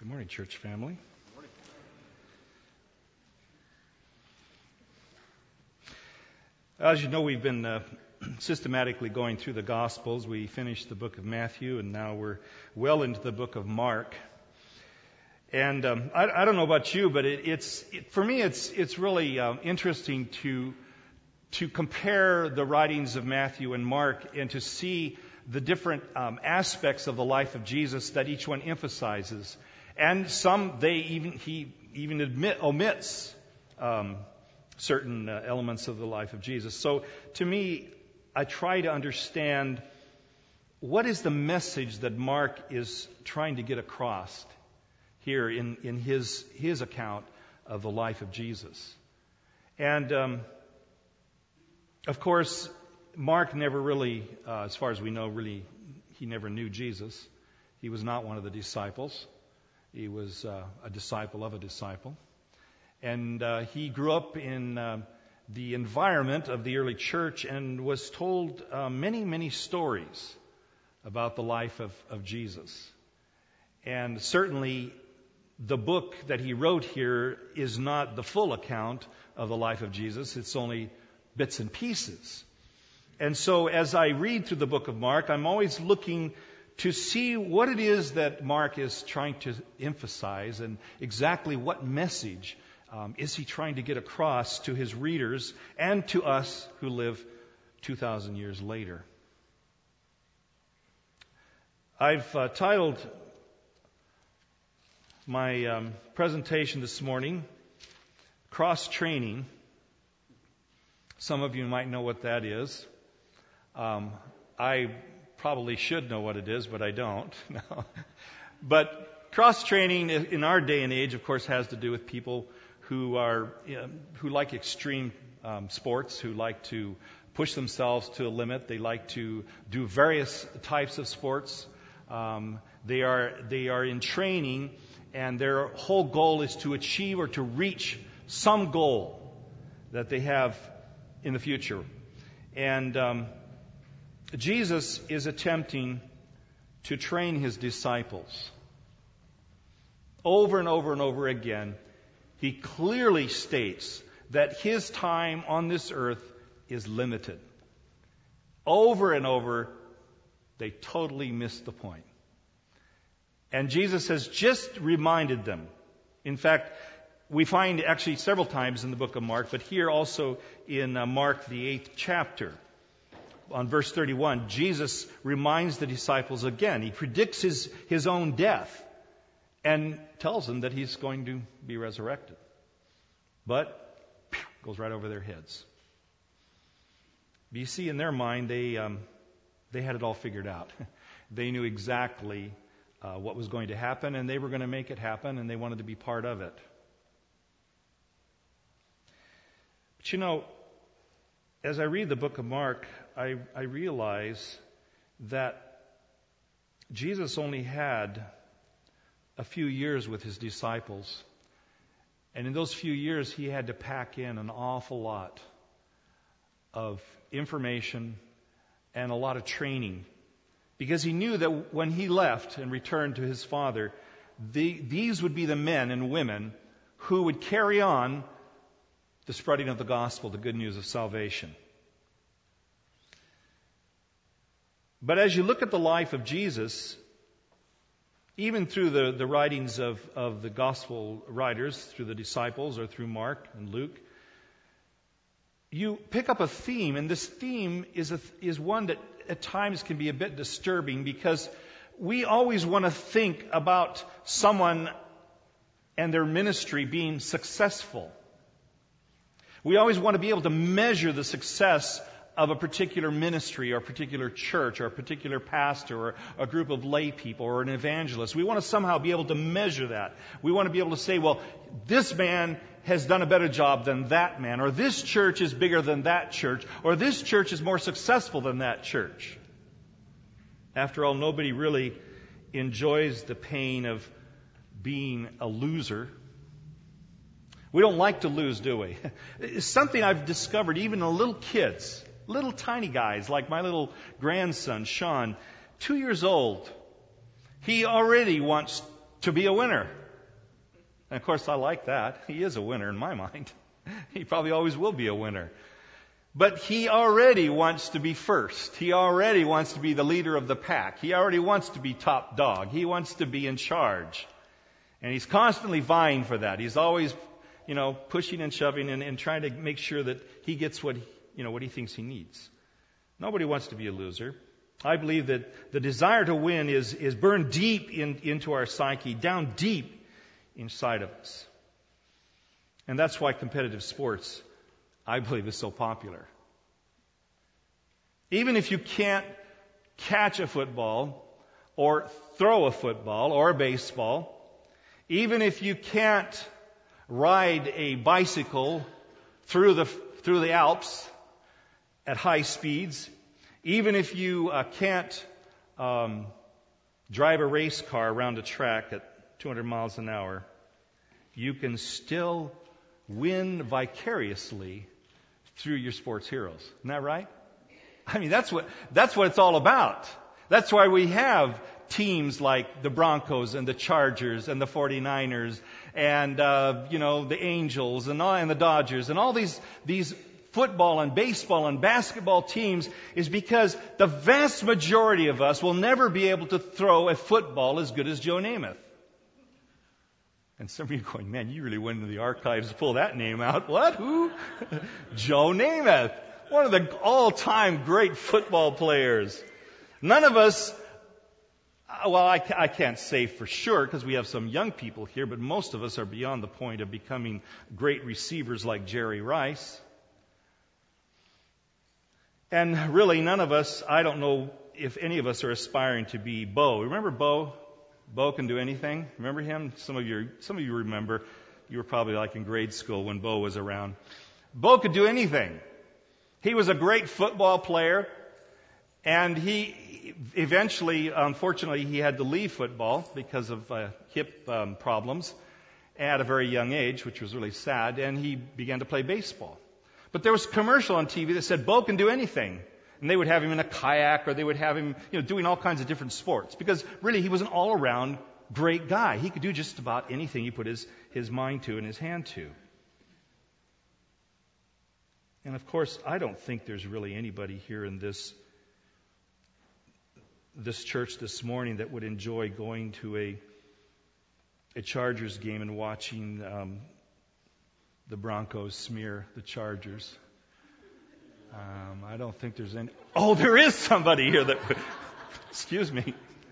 Good morning, church family. As you know, we've been systematically going through the Gospels. We finished the book of Matthew, and now we're well into the book of Mark. And I don't know about you, but for me, it's really interesting to compare the writings of Matthew and Mark and to see the different aspects of the life of Jesus that each one emphasizes. And some, he even omits certain elements of the life of Jesus. So to me, I try to understand what is the message that Mark is trying to get across here in his account of the life of Jesus. And of course, Mark never really, as far as we know, he never knew Jesus. He was not one of the disciples. He was a disciple of a disciple. And he grew up in the environment of the early church and was told many, many stories about the life of Jesus. And certainly the book that he wrote here is not the full account of the life of Jesus. It's only bits and pieces. And so as I read through the book of Mark, I'm always looking to see what it is that Mark is trying to emphasize and exactly what message is he trying to get across to his readers and to us who live 2,000 years later. I've titled my presentation this morning, Cross-Training. Some of you might know what that is. I probably should know what it is, but I don't. No. But cross-training in our day and age, of course, has to do with people who like extreme sports, who like to push themselves to a limit. They like to do various types of sports. They are in training, and their whole goal is to achieve or to reach some goal that they have in the future. And Jesus is attempting to train his disciples. Over and over and over again, he clearly states that his time on this earth is limited. Over and over, they totally miss the point. And Jesus has just reminded them. In fact, we find actually several times in the book of Mark, but here also in Mark, the 8th chapter, on verse 31, Jesus reminds the disciples again. He predicts his own death and tells them that he's going to be resurrected. But goes right over their heads. But you see, in their mind, they had it all figured out. They knew exactly what was going to happen, and they were going to make it happen, and they wanted to be part of it. But you know, as I read the book of Mark, I realize that Jesus only had a few years with his disciples. And in those few years, he had to pack in an awful lot of information and a lot of training. Because he knew that when he left and returned to his Father, these would be the men and women who would carry on the spreading of the gospel, the good news of salvation. But as you look at the life of Jesus, even through the writings of the gospel writers, through the disciples or through Mark and Luke, you pick up a theme, and this theme is one that at times can be a bit disturbing, because we always want to think about someone and their ministry being successful. We always want to be able to measure the success of a particular ministry or a particular church or a particular pastor or a group of lay people or an evangelist. We want to somehow be able to measure that. We want to be able to say, well, this man has done a better job than that man, or this church is bigger than that church, or this church is more successful than that church. After all, nobody really enjoys the pain of being a loser. We don't like to lose, do we? It's something I've discovered even in little kids. Little tiny guys, like my little grandson, Sean, 2 years old. He already wants to be a winner. And of course, I like that. He is a winner in my mind. He probably always will be a winner. But he already wants to be first. He already wants to be the leader of the pack. He already wants to be top dog. He wants to be in charge. And he's constantly vying for that. He's always, pushing and shoving and trying to make sure that he gets what he thinks he needs. Nobody wants to be a loser. I believe that the desire to win is burned deep into our psyche, down deep inside of us. And that's why competitive sports, I believe, is so popular. Even if you can't catch a football or throw a football or a baseball, even if you can't ride a bicycle through the Alps at high speeds, even if you can't drive a race car around a track at 200 miles an hour, you can still win vicariously through your sports heroes. Isn't that right? I mean, that's what it's all about. That's why we have teams like the Broncos and the Chargers and the 49ers and the Angels and the Dodgers and all these football and baseball and basketball teams, is because the vast majority of us will never be able to throw a football as good as Joe Namath. And some of you are going, man, you really went into the archives to pull that name out. What? Who? Joe Namath. One of the all-time great football players. None of us, I can't say for sure because we have some young people here, but most of us are beyond the point of becoming great receivers like Jerry Rice. And really, none of us, I don't know if any of us are aspiring to be Bo. Remember Bo? Bo can do anything. Remember him? Some of you remember. You were probably like in grade school when Bo was around. Bo could do anything. He was a great football player, and he eventually, unfortunately, he had to leave football because of hip problems at a very young age, which was really sad, and he began to play baseball. But there was a commercial on TV that said, Bo can do anything. And they would have him in a kayak, or they would have him, doing all kinds of different sports. Because really, he was an all-around great guy. He could do just about anything he put his mind to and his hand to. And of course, I don't think there's really anybody here in this church this morning that would enjoy going to a Chargers game and watching the Broncos smear the Chargers. I don't think there's any. Oh, there is somebody here that. Excuse me.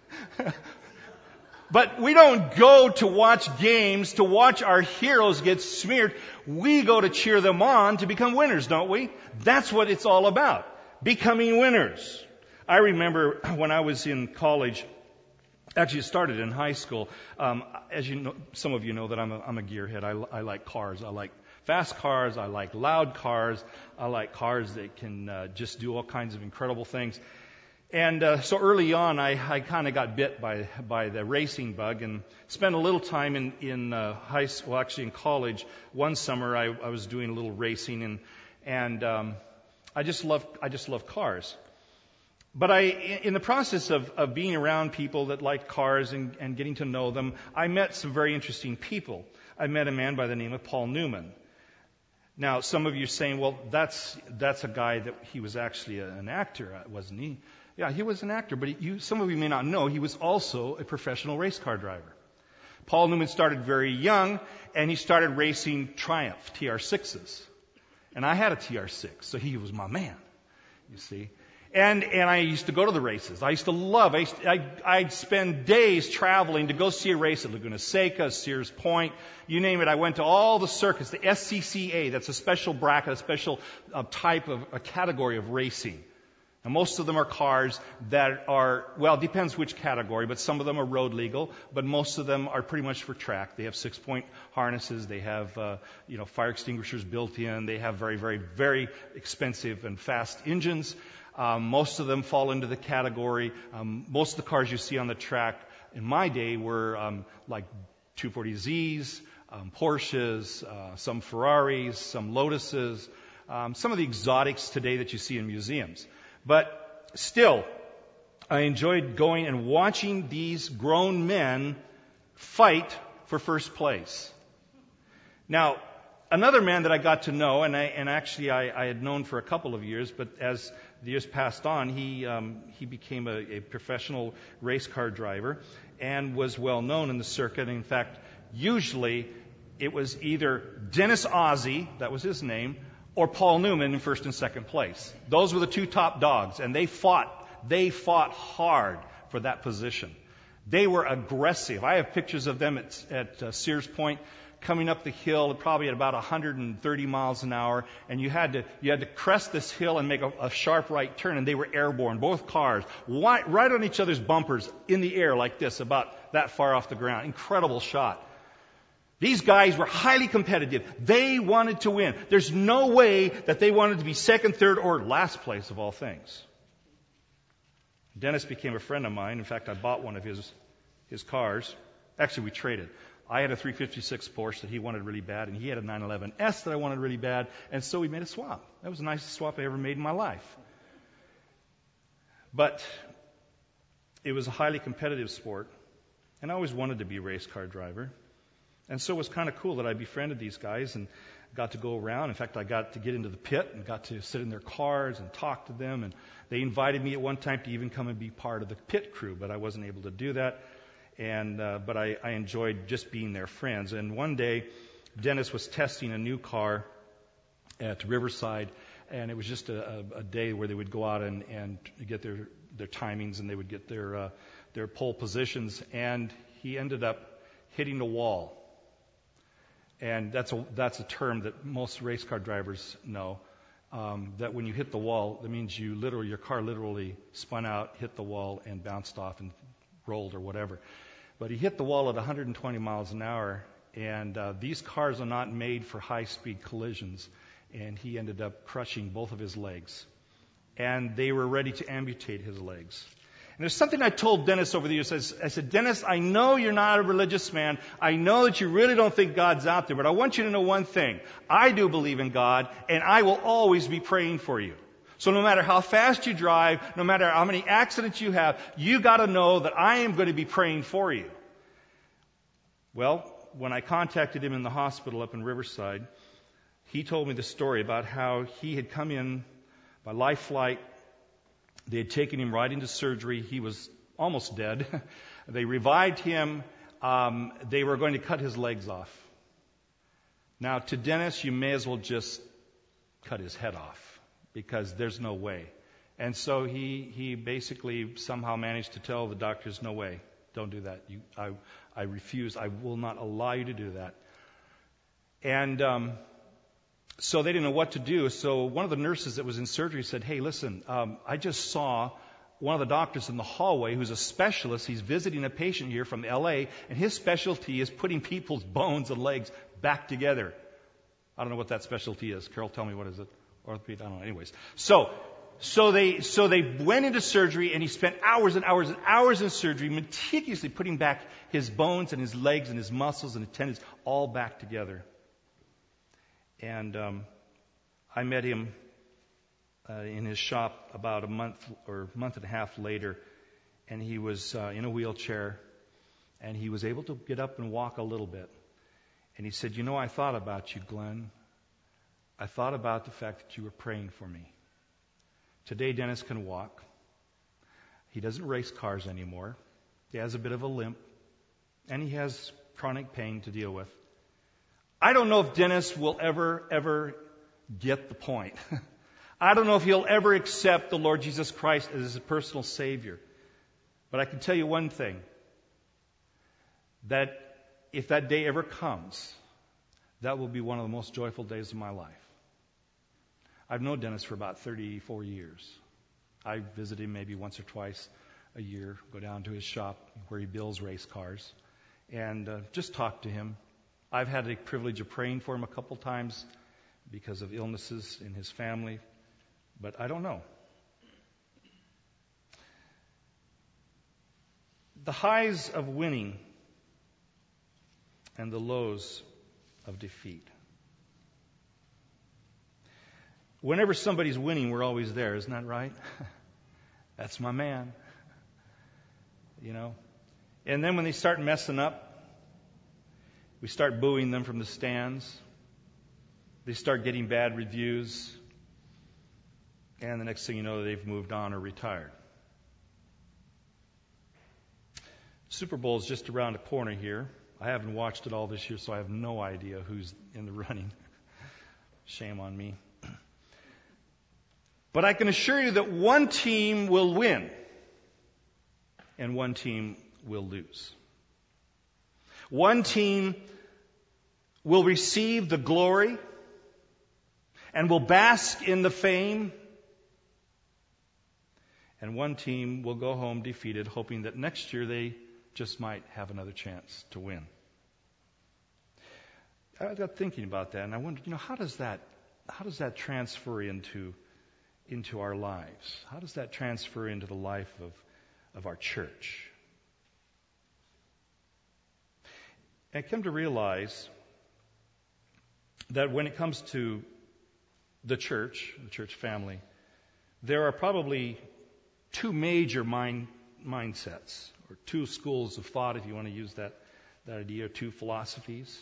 But we don't go to watch games, to watch our heroes get smeared. We go to cheer them on to become winners, don't we? That's what it's all about. Becoming winners. I remember when I was in college, actually it started in high school. As you know, some of you know that I'm a gearhead. I like cars. I like fast cars. I like loud cars. I like cars that can just do all kinds of incredible things. And so early on, I kind of got bit by the racing bug and spent a little time in high school, actually in college. One summer, I was doing a little racing, and I just love cars. But in the process of being around people that like cars and getting to know them, I met some very interesting people. I met a man by the name of Paul Newman. Now, some of you are saying, well, that's a guy that he was actually an actor, wasn't he? Yeah, he was an actor, but some of you may not know, he was also a professional race car driver. Paul Newman started very young, and he started racing Triumph TR6s. And I had a TR6, so he was my man, you see. And I used to go to the races. I used to love, I'd spend days traveling to go see a race at Laguna Seca, Sears Point, you name it. I went to all the circuits, the SCCA, that's a special bracket, a special type of, a category of racing. And most of them are cars that are, well, it depends which category, but some of them are road legal, but most of them are pretty much for track. They have 6-point harnesses, they have, fire extinguishers built in, they have very, very, very expensive and fast engines. Most of them fall into the category. Most of the cars you see on the track in my day were like 240Zs, Porsches, some Ferraris, some Lotuses, some of the exotics today that you see in museums. But still, I enjoyed going and watching these grown men fight for first place. Now, another man that I got to know, and actually I had known for a couple of years, but as the years passed on, he became a professional race car driver and was well known in the circuit. In fact, usually it was either Dennis Ozzie, that was his name, or Paul Newman in first and second place. Those were the two top dogs, and they fought hard for that position. They were aggressive. I have pictures of them at Sears Point coming up the hill, probably at about 130 miles an hour, and you had to crest this hill and make a sharp right turn, and they were airborne, both cars, right on each other's bumpers in the air like this, about that far off the ground. Incredible shot. These guys were highly competitive. They wanted to win. There's no way that they wanted to be second, third, or last place of all things. Dennis became a friend of mine. In fact, I bought one of his cars. Actually, we traded. I had a 356 Porsche that he wanted really bad, and he had a 911S that I wanted really bad, and so we made a swap. That was the nicest swap I ever made in my life. But it was a highly competitive sport, and I always wanted to be a race car driver. And so it was kind of cool that I befriended these guys and got to go around. In fact, I got to get into the pit and got to sit in their cars and talk to them. And they invited me at one time to even come and be part of the pit crew, but I wasn't able to do that. But I enjoyed just being their friends. And one day, Dennis was testing a new car at Riverside, and it was just a day where they would go out and get their timings, and they would get their pole positions. And he ended up hitting the wall. And that's a term that most race car drivers know. That when you hit the wall, that means your car literally spun out, hit the wall, and bounced off and rolled or whatever. But he hit the wall at 120 miles an hour, and these cars are not made for high-speed collisions. And he ended up crushing both of his legs. And they were ready to amputate his legs. And there's something I told Dennis over the years. I said, Dennis, I know you're not a religious man. I know that you really don't think God's out there, but I want you to know one thing. I do believe in God, and I will always be praying for you. So no matter how fast you drive, no matter how many accidents you have, you got to know that I am going to be praying for you. Well, when I contacted him in the hospital up in Riverside, he told me the story about how he had come in by life flight. They had taken him right into surgery. He was almost dead. They revived him. They were going to cut his legs off. Now, to Dennis, you may as well just cut his head off, because there's no way. And so he basically somehow managed to tell the doctors, no way, don't do that. I refuse. I will not allow you to do that. And so they didn't know what to do. So one of the nurses that was in surgery said, hey, listen, I just saw one of the doctors in the hallway who's a specialist. He's visiting a patient here from L.A., and his specialty is putting people's bones and legs back together. I don't know what that specialty is. Carol, tell me, what is it? Orthopedic? I don't know. Anyways. So they went into surgery, and he spent hours and hours and hours in surgery, meticulously putting back his bones and his legs and his muscles and his tendons all back together. And I met him in his shop about a month and a half later, and he was in a wheelchair, and he was able to get up and walk a little bit. And he said, I thought about you, Glenn. I thought about the fact that you were praying for me. Today, Dennis can walk. He doesn't race cars anymore. He has a bit of a limp, and he has chronic pain to deal with. I don't know if Dennis will ever get the point. I don't know if he'll ever accept the Lord Jesus Christ as his personal Savior. But I can tell you one thing, that if that day ever comes, that will be one of the most joyful days of my life. I've known Dennis for about 34 years. I visit him maybe once or twice a year, go down to his shop where he builds race cars, and just talk to him. I've had the privilege of praying for him a couple times because of illnesses in his family, but I don't know. The highs of winning and the lows of defeat. Whenever somebody's winning, we're always there, isn't that right? That's my man. And then when they start messing up, We start booing them from the stands. They start getting bad reviews. And the next thing you know, they've moved on or retired. Super Bowl is just around the corner here. I haven't watched it all this year, so I have no idea who's in the running. Shame on me. But I can assure you that one team will win and one team will lose. One team will receive the glory and will bask in the fame. And one team will go home defeated, hoping that next year they just might have another chance to win. I got thinking about that, and I wondered, how does that transfer into our lives? How does that transfer into the life of our church? I come to realize that when it comes to the church family, there are probably two major mindsets, or two schools of thought, if you want to use that idea, two philosophies.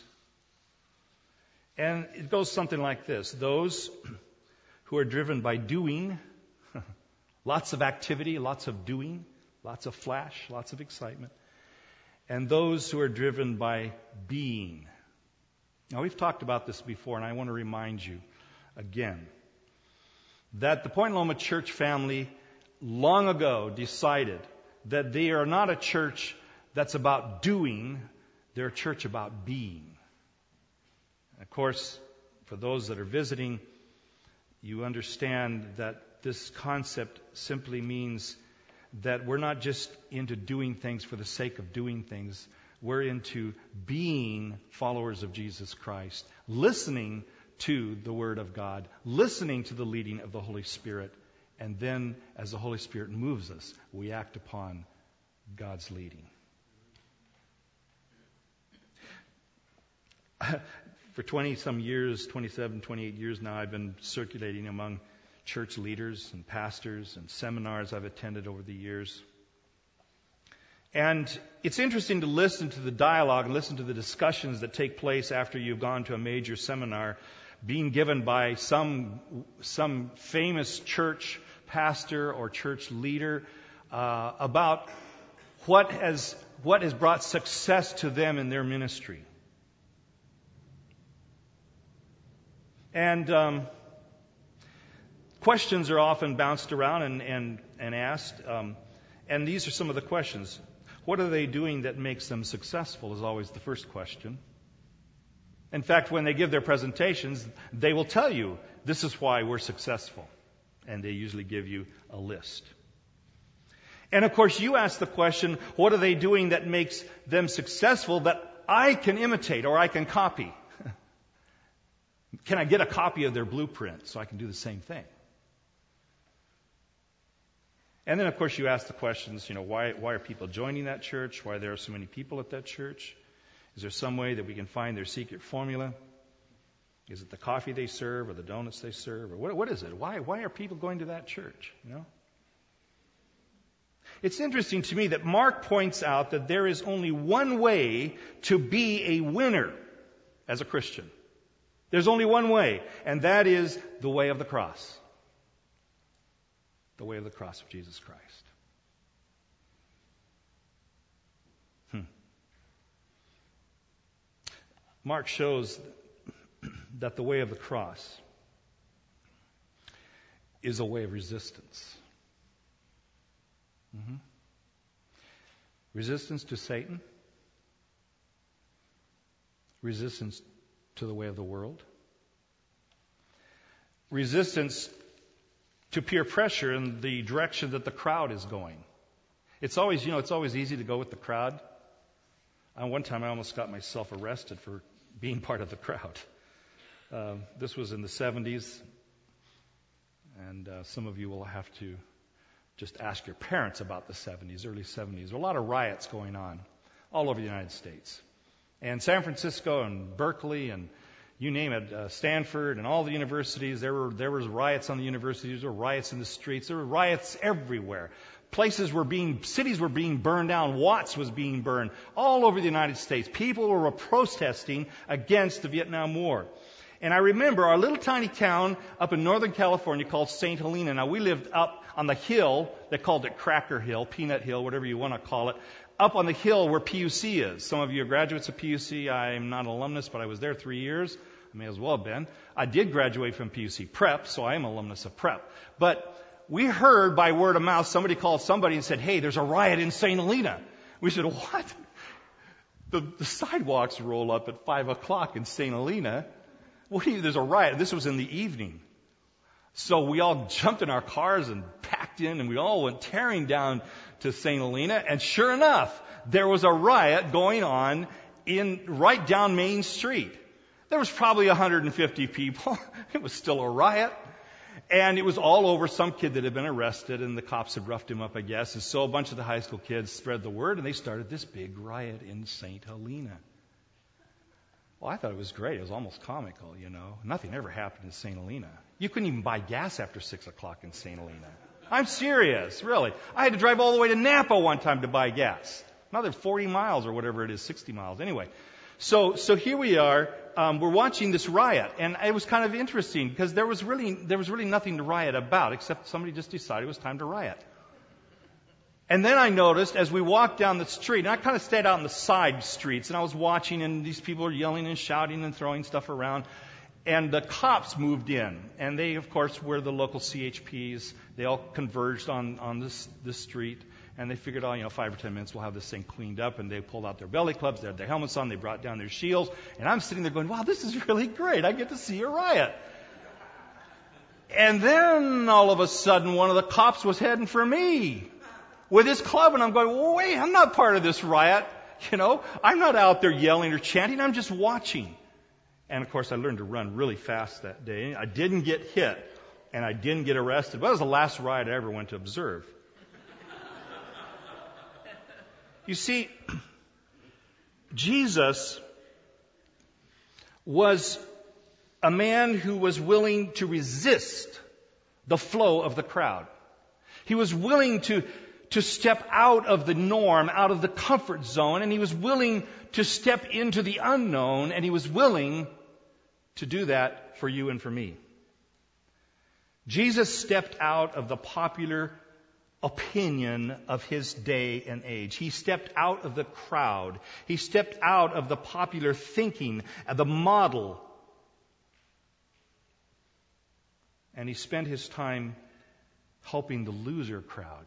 And it goes something like this. Those who are driven by doing, lots of activity, lots of doing, lots of flash, lots of excitement. And those who are driven by being. Now, we've talked about this before, and I want to remind you again that the Point Loma church family long ago decided that they are not a church that's about doing, they're a church about being. Of course, for those that are visiting, you understand that this concept simply means that we're not just into doing things for the sake of doing things. We're into being followers of Jesus Christ, listening to the Word of God, listening to the leading of the Holy Spirit, and then as the Holy Spirit moves us, we act upon God's leading. For 20-some years, 27, 28 years now, I've been circulating among church leaders and pastors and seminars I've attended over the years. And it's interesting to listen to the dialogue and listen to the discussions that take place after you've gone to a major seminar being given by some famous church pastor or church leader about what has brought success to them in their ministry. And questions are often bounced around and asked. And these are some of the questions. What are they doing that makes them successful is always the first question. In fact, when they give their presentations, they will tell you, this is why we're successful. And they usually give you a list. And of course, you ask the question, what are they doing that makes them successful that I can imitate or I can copy? Can I get a copy of their blueprint so I can do the same thing? And then, of course, you ask the questions, why are people joining that church? Why there are so many people at that church? Is there some way that we can find their secret formula? Is it the coffee they serve or the donuts they serve? Or what is it? Why are people going to that church? It's interesting to me that Mark points out that there is only one way to be a winner as a Christian. There's only one way, and that is the way of the cross. The way of the cross of Jesus Christ. Mark shows that the way of the cross is a way of resistance. Resistance to Satan. Resistance to the way of the world. Resistance to peer pressure in the direction that the crowd is going. It's always easy to go with the crowd. One time I almost got myself arrested for being part of the crowd. This was in the 70s. And some of you will have to just ask your parents about the 70s, early 70s. There were a lot of riots going on all over the United States. And San Francisco and Berkeley and you name it, Stanford and all the universities, there was riots on the universities, there were riots in the streets, there were riots everywhere. Cities were being burned down. Watts was being burned all over the United States. People were protesting against the Vietnam War. And I remember our little tiny town up in Northern California called St. Helena. Now, we lived up on the hill. They called it Cracker Hill, Peanut Hill, whatever you want to call it, up on the hill where PUC is. Some of you are graduates of PUC. I'm not an alumnus, but I was there 3 years. I may as well have been. I did graduate from PUC Prep, so I am an alumnus of Prep. But we heard by word of mouth, somebody called somebody and said, hey, there's a riot in St. Helena. We said, what? The sidewalks roll up at 5 o'clock in St. Helena. There's a riot. This was in the evening. So we all jumped in our cars and packed in, and we all went tearing down to St. Helena. And sure enough, there was a riot going on right down Main Street. There was probably 150 people. It was still a riot. And it was all over some kid that had been arrested, and the cops had roughed him up, I guess. And so a bunch of the high school kids spread the word, and they started this big riot in St. Helena. Well, I thought it was great. It was almost comical, you know. Nothing ever happened in St. Helena. You couldn't even buy gas after 6 o'clock in St. Helena. I'm serious, really. I had to drive all the way to Napa one time to buy gas. Another 40 miles or whatever it is, 60 miles. Anyway, so here we are. We're watching this riot, and it was kind of interesting because there was really nothing to riot about except somebody just decided it was time to riot. And then I noticed as we walked down the street, and I kind of stayed out in the side streets, and I was watching, and these people were yelling and shouting and throwing stuff around. And the cops moved in, and they, of course, were the local CHPs. They all converged on this street, and they figured, 5 or 10 minutes we'll have this thing cleaned up. And they pulled out their belly clubs, they had their helmets on, they brought down their shields, and I'm sitting there going, wow, this is really great. I get to see a riot. And then all of a sudden, one of the cops was heading for me with his club, and I'm going, well, wait, I'm not part of this riot. I'm not out there yelling or chanting. I'm just watching. And of course, I learned to run really fast that day. I didn't get hit, and I didn't get arrested. But that was the last riot I ever went to observe. You see, Jesus was a man who was willing to resist the flow of the crowd. He was willing to step out of the norm, out of the comfort zone, and he was willing to step into the unknown, and he was willing to do that for you and for me. Jesus stepped out of the popular opinion of his day and age. He stepped out of the crowd. He stepped out of the popular thinking, the model. And he spent his time helping the loser crowd.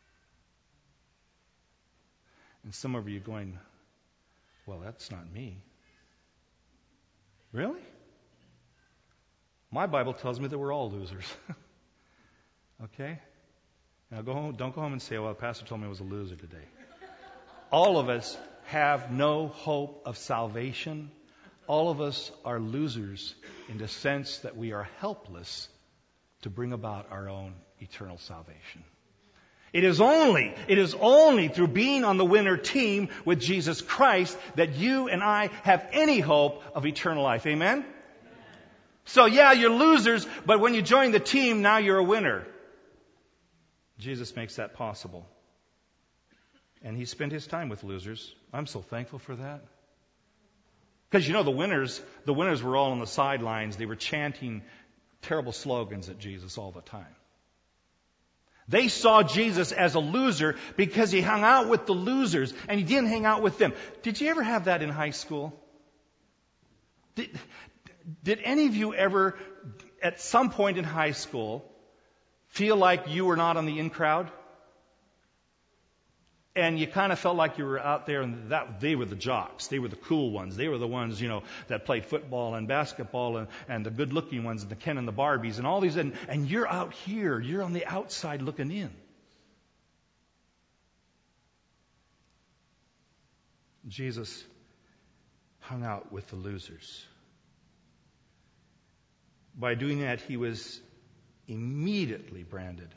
And some of you are going, well, that's not me. Really? My Bible tells me that we're all losers. Okay? Now don't go home and say, well, the pastor told me I was a loser today. All of us have no hope of salvation. All of us are losers in the sense that we are helpless to bring about our own eternal salvation. It is only through being on the winner team with Jesus Christ that you and I have any hope of eternal life. Amen? So yeah, you're losers, but when you join the team, now you're a winner. Jesus makes that possible. And he spent his time with losers. I'm so thankful for that. Because the winners were all on the sidelines. They were chanting terrible slogans at Jesus all the time. They saw Jesus as a loser because he hung out with the losers and he didn't hang out with them. Did you ever have that in high school? Did any of you ever, at some point in high school, feel like you were not on the in crowd? And you kind of felt like you were out there, and that they were the jocks. They were the cool ones. They were the ones, that played football and basketball and the good-looking ones, and the Ken and the Barbies and all these. And you're out here. You're on the outside looking in. Jesus hung out with the losers. By doing that, he was immediately branded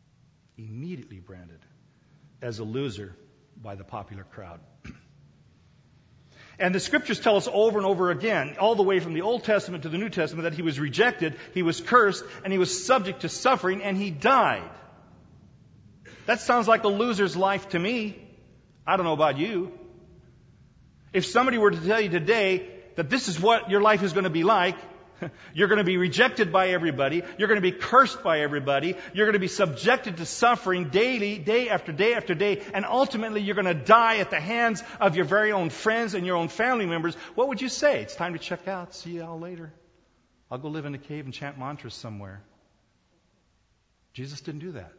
as a loser by the popular crowd. And the scriptures tell us over and over again, all the way from the Old Testament to the New Testament, that he was rejected, he was cursed, and he was subject to suffering, and he died. That sounds like a loser's life to me. I don't know about you. If somebody were to tell you today that this is what your life is going to be like, you're going to be rejected by everybody, you're going to be cursed by everybody, you're going to be subjected to suffering daily, day after day after day, and ultimately you're going to die at the hands of your very own friends and your own family members, what would you say? It's time to check out. See you all later. I'll go live in a cave and chant mantras somewhere. Jesus didn't do that.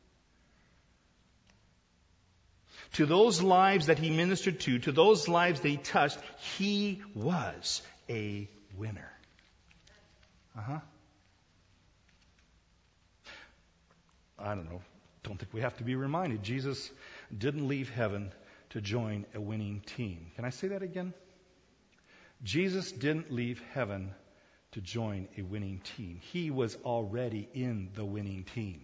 To those lives that he ministered to those lives that he touched, he was a winner. I don't know. Don't think we have to be reminded. Jesus didn't leave heaven to join a winning team. Can I say that again? Jesus didn't leave heaven to join a winning team. He was already in the winning team.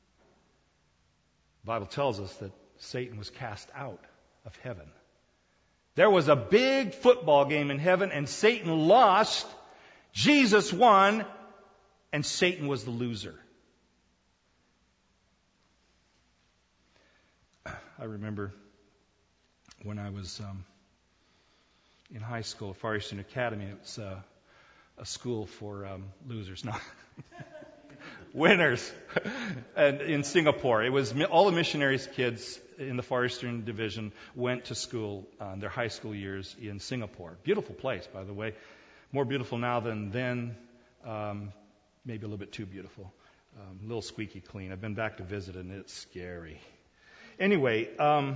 The Bible tells us that Satan was cast out of heaven. There was a big football game in heaven, and Satan lost. Jesus won, and Satan was the loser. I remember when I was in high school at Far Eastern Academy. It was a school for losers. No. Winners. And in Singapore. It was all the missionaries' kids in the Far Eastern Division went to school their high school years in Singapore. Beautiful place, by the way. More beautiful now than then. Maybe a little bit too beautiful. A little squeaky clean. I've been back to visit and it's scary. Anyway,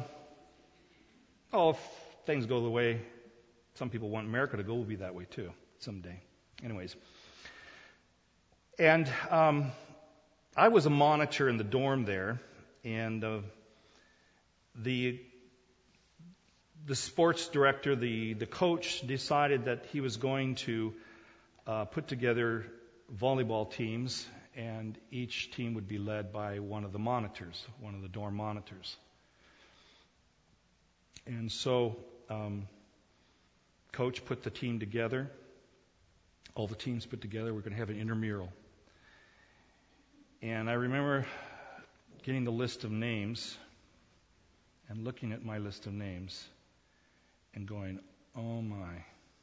if things go the way some people want America to go, we'll be that way too someday. Anyways. And I was a monitor in the dorm there, and the sports director, the coach, decided that he was going to put together volleyball teams, and each team would be led by one of the monitors, one of the dorm monitors. And so, coach put the team together. All the teams put together. We're going to have an intramural. And I remember getting the list of names and looking at my list of names and going, oh my.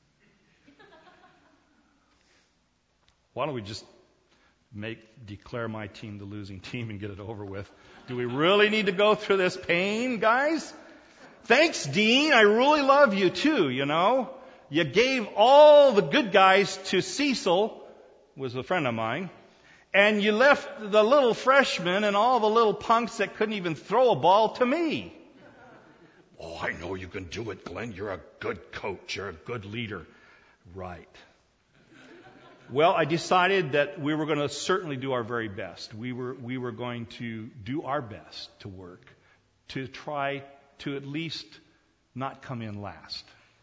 Why don't we just declare my team the losing team and get it over with? Do we really need to go through this pain, guys? Thanks, Dean. I really love you too, you know. You gave all the good guys to Cecil, who was a friend of mine, and you left the little freshmen and all the little punks that couldn't even throw a ball to me. Oh, I know you can do it, Glenn. You're a good coach. You're a good leader. Right. Well, I decided that we were going to certainly do our very best. We were going to do our best to work, to try to at least not come in last.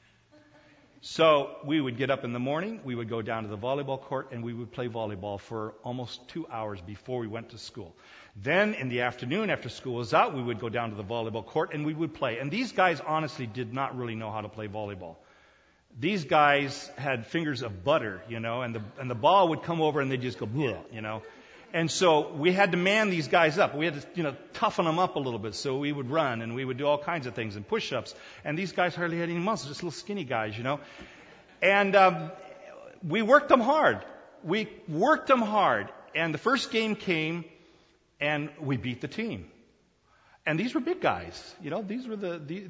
So we would get up in the morning, we would go down to the volleyball court, and we would play volleyball for almost 2 hours before we went to school. Then in the afternoon, after school was out, we would go down to the volleyball court and we would play. And these guys honestly did not really know how to play volleyball. These guys had fingers of butter, you know, and the ball would come over and they'd just go, bleh, you know. And so we had to man these guys up. We had to, you know, toughen them up a little bit. So we would run and we would do all kinds of things and push-ups. And these guys hardly had any muscles, just little skinny guys, you know. And we worked them hard. And the first game came and we beat the team. And these were big guys, you know. These were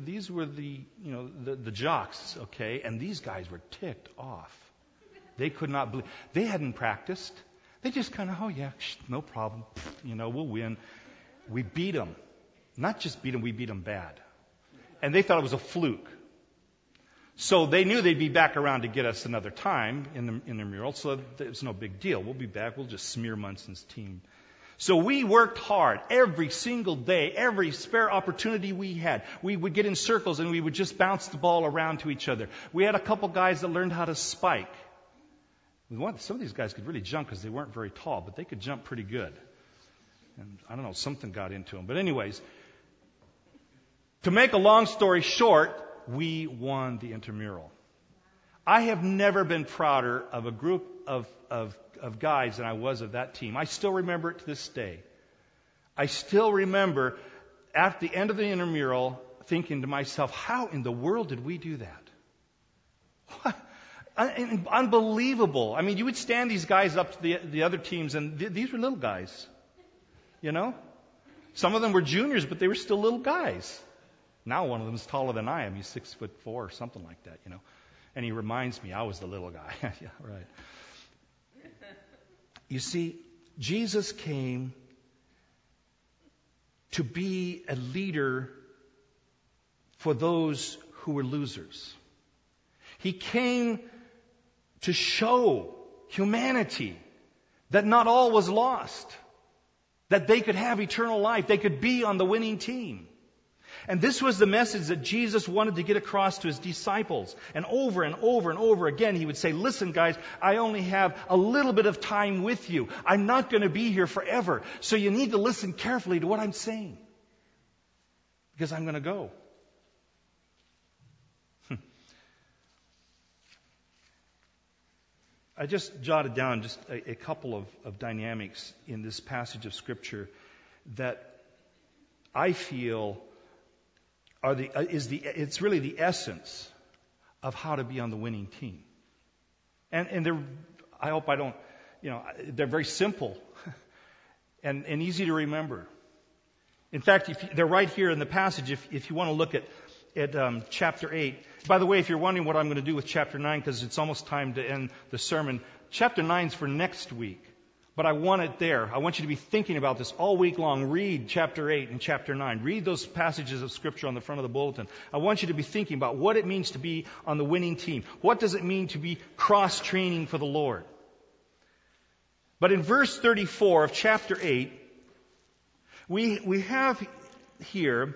the jocks, okay. And these guys were ticked off. They could not believe. They hadn't practiced. They just kind of, no problem. You know, we'll win. We beat them. Not just beat them, we beat them bad. And they thought it was a fluke. So they knew they'd be back around to get us another time in the mural. So it's no big deal. We'll be back. We'll just smear Munson's team. So we worked hard every single day, every spare opportunity we had. We would get in circles and we would just bounce the ball around to each other. We had a couple guys that learned how to spike. Some of these guys could really jump because they weren't very tall, but they could jump pretty good. And I don't know, something got into them. But anyways, to make a long story short, we won the intramural. I have never been prouder of a group of guys than I was of that team. I still remember it to this day. I still remember at the end of the intramural thinking to myself, how in the world did we do that? What? Unbelievable. I mean, you would stand these guys up to the other teams, and these were little guys. You know? Some of them were juniors, but they were still little guys. Now one of them is taller than I am. He's 6'4" or something like that, you know. And he reminds me I was the little guy. Yeah, right. You see, Jesus came to be a leader for those who were losers. He came to show humanity that not all was lost, that they could have eternal life, they could be on the winning team. And this was the message that Jesus wanted to get across to his disciples. And over and over and over again, he would say, listen, guys, I only have a little bit of time with you. I'm not going to be here forever. So you need to listen carefully to what I'm saying. Because I'm going to go. I just jotted down just a couple of dynamics in this passage of Scripture that I feel it's really the essence of how to be on the winning team. And I hope I don't, they're very simple and easy to remember. In fact, they're right here in the passage. If you want to look at chapter 8. By the way, if you're wondering what I'm going to do with chapter 9, because it's almost time to end the sermon, chapter 9 is for next week. But I want it there. I want you to be thinking about this all week long. Read chapter 8 and chapter 9. Read those passages of Scripture on the front of the bulletin. I want you to be thinking about what it means to be on the winning team. What does it mean to be cross-training for the Lord? But in verse 34 of chapter 8, we have here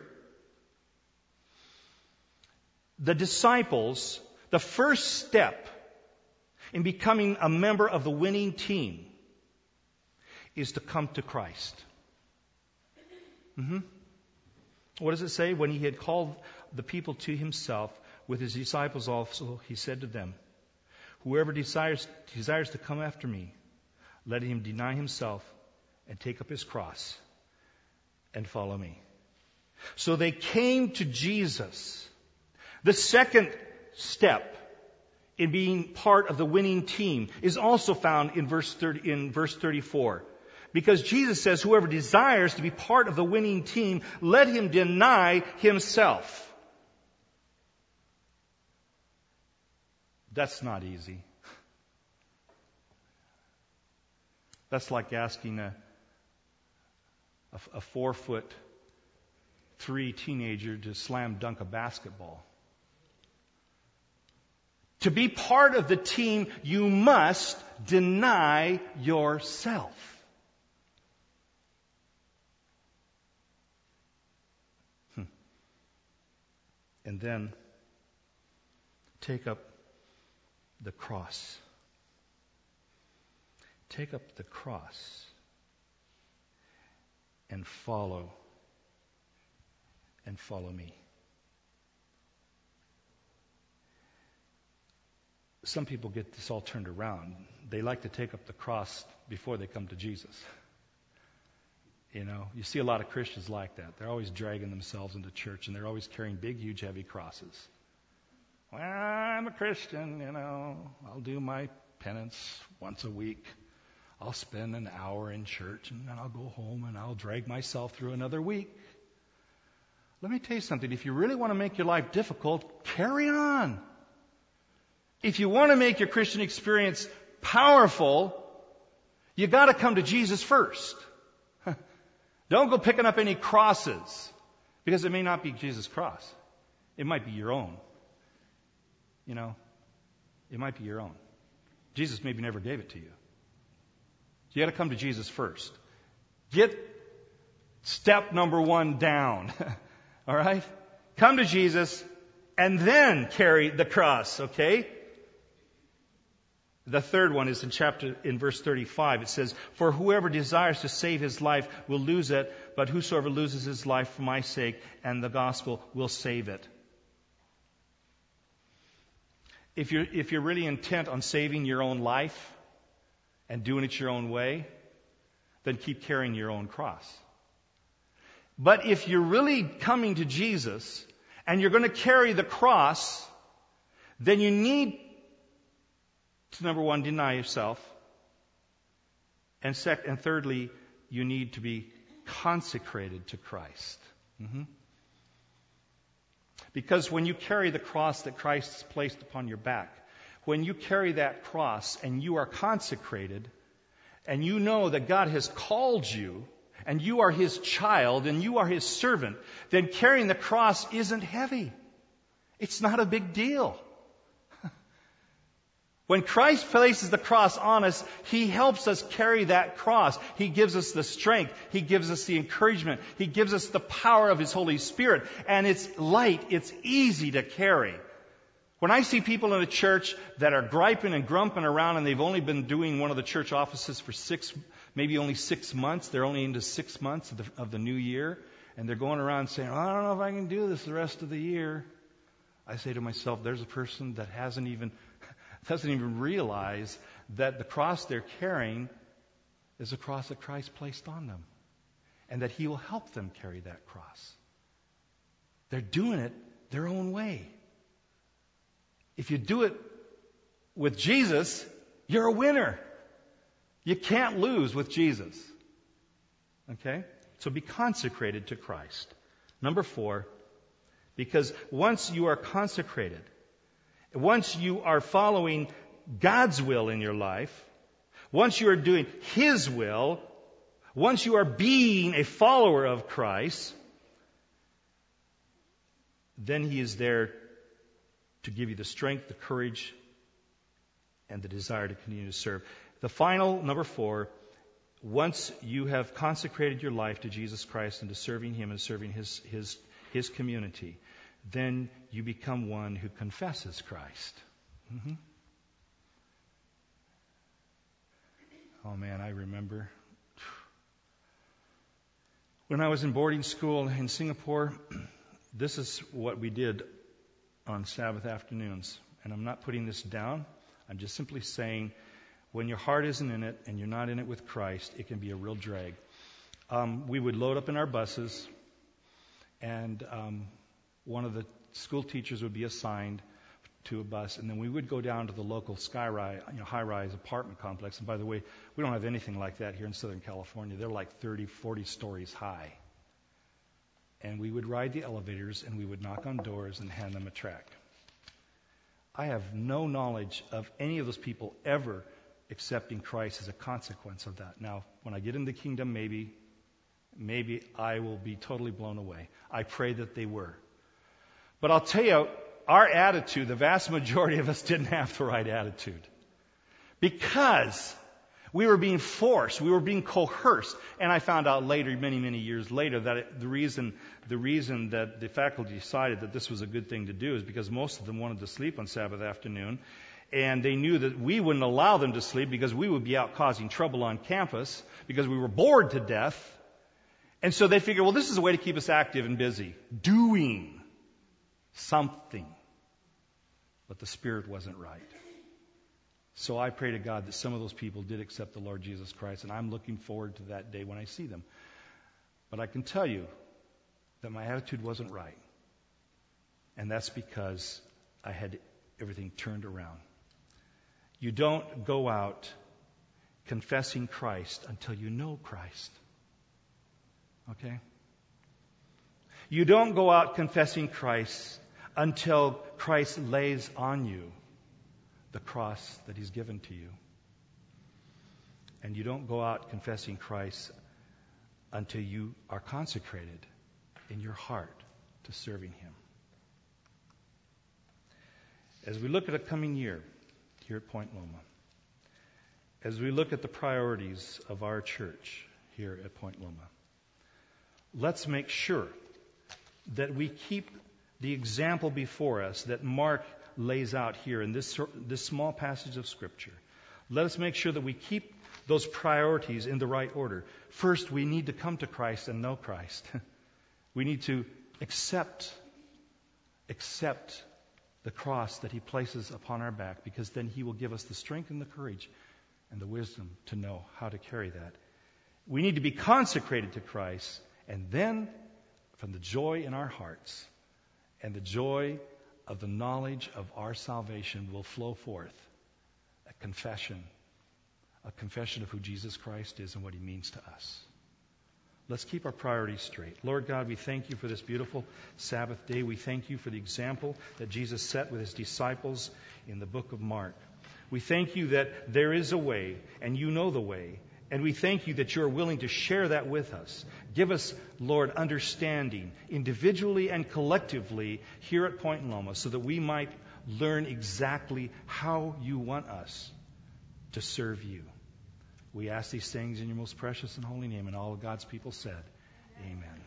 the disciples, the first step in becoming a member of the winning team is to come to Christ. What does it say? When he had called the people to himself, with his disciples also, he said to them, whoever desires to come after me, let him deny himself and take up his cross and follow me. So they came to Jesus. The second step in being part of the winning team is also found in verse 34. Because Jesus says, whoever desires to be part of the winning team, let him deny himself. That's not easy. That's like asking a 4'3" teenager to slam dunk a basketball. To be part of the team, you must deny yourself. And then take up the cross. Take up the cross and follow me. Some people get this all turned around. They like to take up the cross before they come to Jesus. You see a lot of Christians like that. They're always dragging themselves into church, and they're always carrying big, huge, heavy crosses. Well, I'm a Christian, I'll do my penance once a week. I'll spend an hour in church, and then I'll go home, and I'll drag myself through another week. Let me tell you something. If you really want to make your life difficult, carry on. If you want to make your Christian experience powerful, you got to come to Jesus first. Don't go picking up any crosses, because it may not be Jesus' cross. It might be your own. It might be your own. Jesus maybe never gave it to you. You got to come to Jesus first. Get step number 1 down. All right? Come to Jesus and then carry the cross, okay? The third one is in verse 35. It says, for whoever desires to save his life will lose it, but whosoever loses his life for my sake and the gospel will save it. If you're really intent on saving your own life and doing it your own way, then keep carrying your own cross. But if you're really coming to Jesus and you're going to carry the cross, then you need to, number one, deny yourself. And thirdly, you need to be consecrated to Christ. Because when you carry the cross that Christ has placed upon your back, when you carry that cross and you are consecrated, and you know that God has called you, and you are His child, and you are His servant, then carrying the cross isn't heavy. It's not a big deal. When Christ places the cross on us, He helps us carry that cross. He gives us the strength. He gives us the encouragement. He gives us the power of His Holy Spirit. And it's light. It's easy to carry. When I see people in a church that are griping and grumping around and they've only been doing one of the church offices for maybe only 6 months, they're only into 6 months of the new year, and they're going around saying, I don't know if I can do this the rest of the year. I say to myself, there's a person that doesn't even realize that the cross they're carrying is a cross that Christ placed on them, and that He will help them carry that cross. They're doing it their own way. If you do it with Jesus, you're a winner. You can't lose with Jesus. Okay? So be consecrated to Christ. Number 4, because once you are consecrated, once you are following God's will in your life, once you are doing His will, once you are being a follower of Christ, then He is there to give you the strength, the courage, and the desire to continue to serve. The final, number 4, once you have consecrated your life to Jesus Christ and to serving Him and serving His community, then you become one who confesses Christ. Oh man, I remember when I was in boarding school in Singapore, this is what we did on Sabbath afternoons. And I'm not putting this down. I'm just simply saying, when your heart isn't in it and you're not in it with Christ, it can be a real drag. We would load up in our buses, and one of the school teachers would be assigned to a bus, and then we would go down to the local high-rise apartment complex. And by the way, we don't have anything like that here in Southern California. They're like 30, 40 stories high. And we would ride the elevators, and we would knock on doors and hand them a tract. I have no knowledge of any of those people ever accepting Christ as a consequence of that. Now, when I get in the kingdom, maybe I will be totally blown away. I pray that they were. But I'll tell you, our attitude, the vast majority of us didn't have the right attitude. Because we were being forced, we were being coerced. And I found out later, many, many years later, that the reason that the faculty decided that this was a good thing to do is because most of them wanted to sleep on Sabbath afternoon. And they knew that we wouldn't allow them to sleep because we would be out causing trouble on campus because we were bored to death. And so they figured, well, this is a way to keep us active and busy, doing something. But the spirit wasn't right. So I pray to God that some of those people did accept the Lord Jesus Christ, and I'm looking forward to that day when I see them. But I can tell you that my attitude wasn't right. And that's because I had everything turned around. You don't go out confessing Christ until you know Christ. Okay? You don't go out confessing Christ until Christ lays on you the cross that He's given to you. And you don't go out confessing Christ until you are consecrated in your heart to serving Him. As we look at a coming year here at Point Loma, as we look at the priorities of our church here at Point Loma, let's make sure that we keep the example before us that Mark lays out here in this small passage of Scripture. Let us make sure that we keep those priorities in the right order. First, we need to come to Christ and know Christ. We need to accept the cross that He places upon our back, because then He will give us the strength and the courage and the wisdom to know how to carry that. We need to be consecrated to Christ, and then from the joy in our hearts, and the joy of the knowledge of our salvation will flow forth a confession of who Jesus Christ is and what he means to us. Let's keep our priorities straight. Lord God, we thank you for this beautiful Sabbath day. We thank you for the example that Jesus set with his disciples in the book of Mark. We thank you that there is a way, and you know the way. And we thank you that you're willing to share that with us. Give us, Lord, understanding individually and collectively here at Point Loma so that we might learn exactly how you want us to serve you. We ask these things in your most precious and holy name, and all of God's people said, Amen.